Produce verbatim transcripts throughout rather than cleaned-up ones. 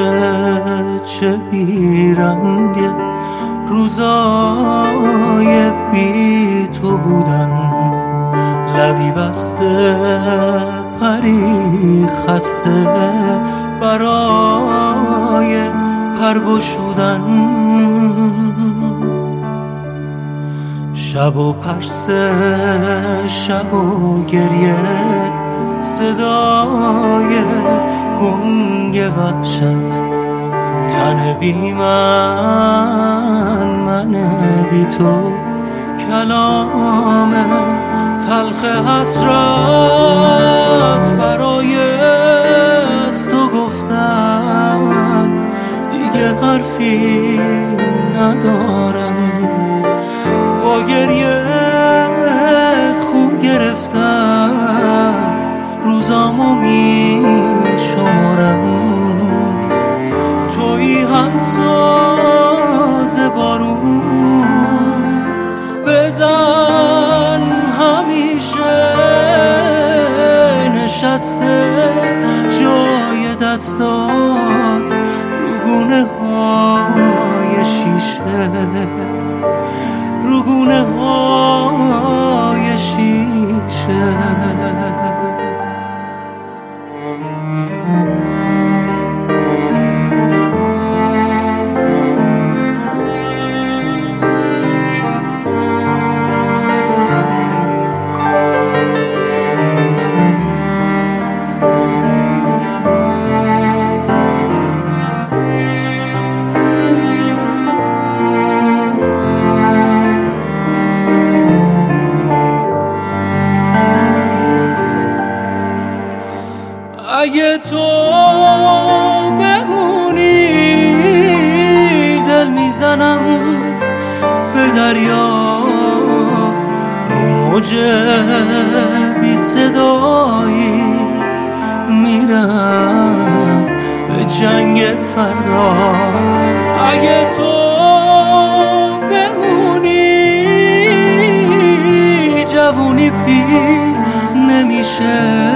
چه بیرنگ روزای بی تو بودن، لبی بسته پری خسته برای پرگشودن، شب و پرسه شب و گریه صدای گنگ وحشت، تن بی من من بی تو، کلام تلخ حسرت برای از تو گفتن، دیگه حرفی ندارم، با گریه خو گرفتم روزامو می شمارم، تویی همساز بارون بزن همیشه نشسته جای دستات رو گونه های شیشه، رو گونه های شیشه. اگه تو بمونی دل میزنم به دریا، رو موج بی صدایی میرم به جنگ فردا. اگه تو بمونی جوونی پیر نمیشه،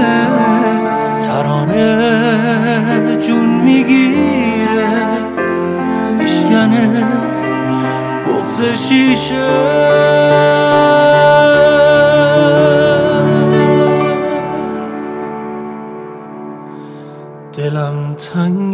ترانه جون میگیره میشکنه بغض شیشه. دلم تنگ